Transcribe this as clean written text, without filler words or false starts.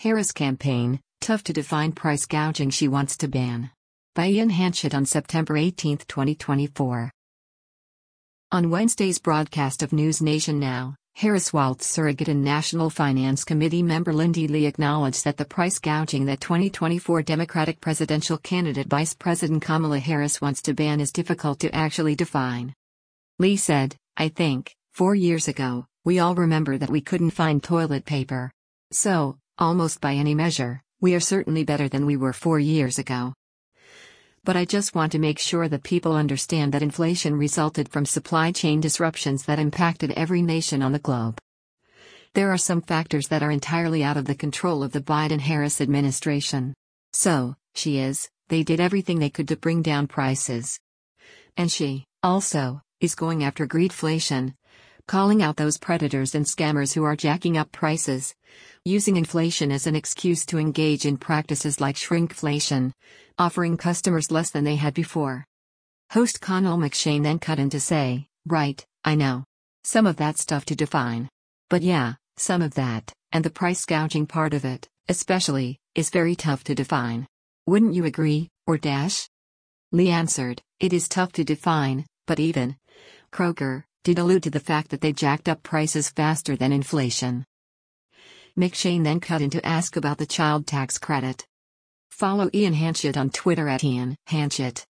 Harris campaign, tough to define price gouging she wants to ban. By Ian Hanchett on September 18, 2024. On Wednesday's broadcast of News Nation Now, Harris Waltz surrogate and National Finance Committee member Lindy Lee acknowledged that the price gouging that 2024 Democratic presidential candidate Vice President Kamala Harris wants to ban is difficult to actually define. Lee said, "I think, 4 years ago, we all remember that we couldn't find toilet paper. So, almost by any measure, we are certainly better than we were 4 years ago. But I just want to make sure that people understand that inflation resulted from supply chain disruptions that impacted every nation on the globe. There are some factors that are entirely out of the control of the Biden-Harris administration. So, they did everything they could to bring down prices. And she, also, is going after greedflation, calling out those predators and scammers who are jacking up prices, using inflation as an excuse to engage in practices like shrinkflation, offering customers less than they had before." Host Connell McShane then cut in to say, "Right, I know. Some of that stuff to define. But yeah, some of that, and the price gouging part of it, especially, is very tough to define. Wouldn't you agree, or dash?" Lee answered, "It is tough to define, but even Kroger did allude to the fact that they jacked up prices faster than inflation." McShane then cut in to ask about the child tax credit. Follow Ian Hanchett on Twitter @IanHanchett.